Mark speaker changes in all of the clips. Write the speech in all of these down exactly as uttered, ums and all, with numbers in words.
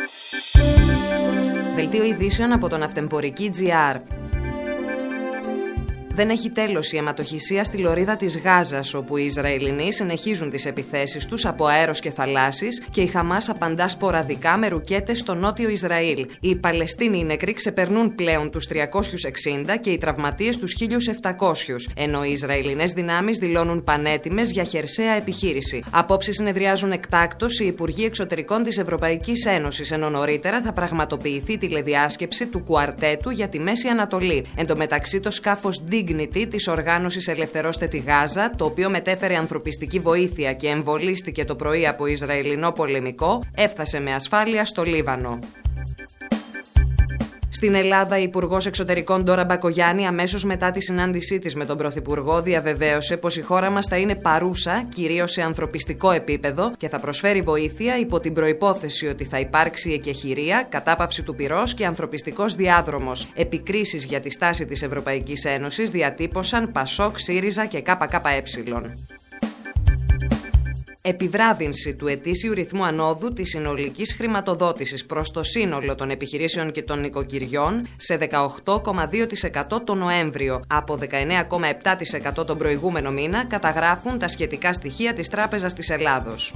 Speaker 1: Δελτίο ειδήσεων από τον Ναυτεμπορική τζι αρ. Δεν έχει τέλος η αιματοχυσία στη λωρίδα της Γάζας, όπου οι Ισραηλινοί συνεχίζουν τις επιθέσεις τους από αέρος και θαλάσσης και η Χαμάς απαντά σποραδικά με ρουκέτες στο νότιο Ισραήλ. Οι Παλαιστίνοι νεκροί ξεπερνούν πλέον τους τριακόσιους εξήντα και οι τραυματίες τους χίλιους επτακόσιους, ενώ οι Ισραηλινές δυνάμεις δηλώνουν πανέτοιμες για χερσαία επιχείρηση. Απόψε συνεδριάζουν εκτάκτως οι Υπουργοί Εξωτερικών της Ευρωπαϊκής Ένωσης, ενώ νωρίτερα θα πραγματοποιηθεί τηλεδιάσκεψη του κουαρτέτου για τη Μέση Ανατολή. Εν τω μεταξύ, το σκάφος της οργάνωσης Ελευθερώστε τη Γάζα, το οποίο μετέφερε ανθρωπιστική βοήθεια και εμβολίστηκε το πρωί από Ισραηλινό πολεμικό, έφτασε με ασφάλεια στο Λίβανο. Στην Ελλάδα, η Υπουργός Εξωτερικών Ντόρα Μπακογιάννη, αμέσως μετά τη συνάντησή της με τον Πρωθυπουργό, διαβεβαίωσε πως η χώρα μας θα είναι παρούσα, κυρίως σε ανθρωπιστικό επίπεδο, και θα προσφέρει βοήθεια υπό την προϋπόθεση ότι θα υπάρξει εκεχηρία, κατάπαυση του πυρός και ανθρωπιστικός διάδρομος. Επικρίσεις για τη στάση της Ευρωπαϊκής Ένωσης διατύπωσαν Πασόκ, ΣΥΡΙΖΑ και ΚΚΕ. Επιβράδυνση του ετήσιου ρυθμού ανόδου της συνολικής χρηματοδότησης προς το σύνολο των επιχειρήσεων και των νοικοκυριών σε δεκαοκτώ κόμμα δύο τοις εκατό το Νοέμβριο, από δεκαεννέα κόμμα επτά τοις εκατό τον προηγούμενο μήνα, καταγράφουν τα σχετικά στοιχεία της Τράπεζας της Ελλάδος.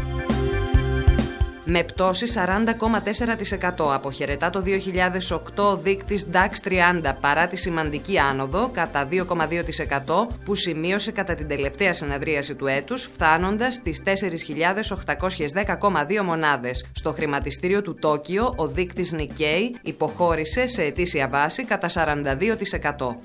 Speaker 1: Με πτώση σαράντα κόμμα τέσσερα τοις εκατό αποχαιρετά το δύο χιλιάδες οκτώ ο δείκτης νταξ τριάντα παρά τη σημαντική άνοδο κατά δύο κόμμα δύο τοις εκατό που σημείωσε κατά την τελευταία συνεδρίαση του έτους, φτάνοντας στις τέσσερις χιλιάδες οκτακόσιες δέκα κόμμα δύο μονάδες. Στο χρηματιστήριο του Τόκιο ο δείκτης Νικέι υποχώρησε σε ετήσια βάση κατά σαράντα δύο τοις εκατό.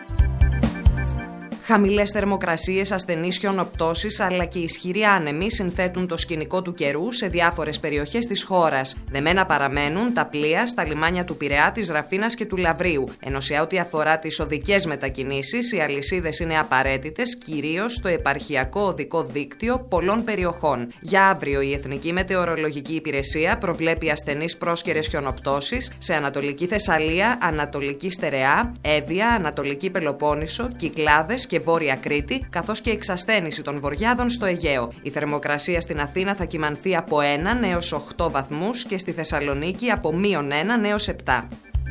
Speaker 1: Χαμηλές θερμοκρασίες, ασθενείς χιονοπτώσεις αλλά και ισχυροί άνεμοι συνθέτουν το σκηνικό του καιρού σε διάφορες περιοχές της χώρας. Δεμένα παραμένουν τα πλοία στα λιμάνια του Πειραιά, της Ραφίνας και του Λαβρίου, ενώ σε ό,τι αφορά τις οδικές μετακινήσεις, οι αλυσίδες είναι απαραίτητες κυρίως στο επαρχιακό οδικό δίκτυο πολλών περιοχών. Για αύριο, η Εθνική Μετεωρολογική Υπηρεσία προβλέπει ασθενείς πρόσκαιρες χιονοπτώσεις σε Ανατολική Θεσσαλία, Ανατολική Στερεά, Εύβοια, Ανατολική Πελοπόννησο, Κυκλάδες και Βόρεια Κρήτη, καθώς και εξασθένηση των βορειάδων στο Αιγαίο. Η θερμοκρασία στην Αθήνα θα κυμανθεί από ένα έως οκτώ βαθμούς και στη Θεσσαλονίκη από μείον ένα έως επτά.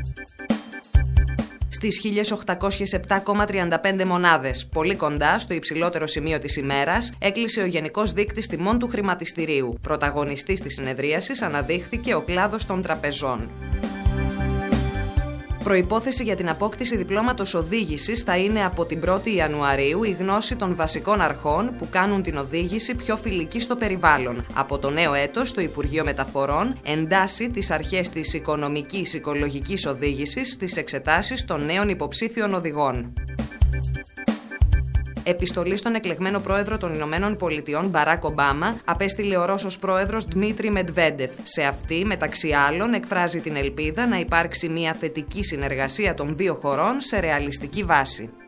Speaker 1: Στις χίλια οκτακόσιες επτά κόμμα τριάντα πέντε μονάδες, πολύ κοντά στο υψηλότερο σημείο της ημέρας, έκλεισε ο Γενικός Δείκτης Τιμών του Χρηματιστηρίου. Πρωταγωνιστής της συνεδρίασης αναδείχθηκε ο κλάδος των τραπεζών. Προϋπόθεση για την απόκτηση διπλώματος οδήγησης θα είναι από την πρώτη Ιανουαρίου η γνώση των βασικών αρχών που κάνουν την οδήγηση πιο φιλική στο περιβάλλον. Από το νέο έτος, το Υπουργείο Μεταφορών εντάσσει τις αρχές της οικονομικής οικολογικής οδήγησης στις εξετάσεις των νέων υποψήφιων οδηγών. Επιστολή στον εκλεγμένο πρόεδρο των Ηνωμένων Πολιτειών Μπαράκ Ομπάμα απέστειλε ο Ρώσος πρόεδρος Ντμίτρι Μετβέντεφ. Σε αυτή, μεταξύ άλλων, εκφράζει την ελπίδα να υπάρξει μια θετική συνεργασία των δύο χωρών σε ρεαλιστική βάση.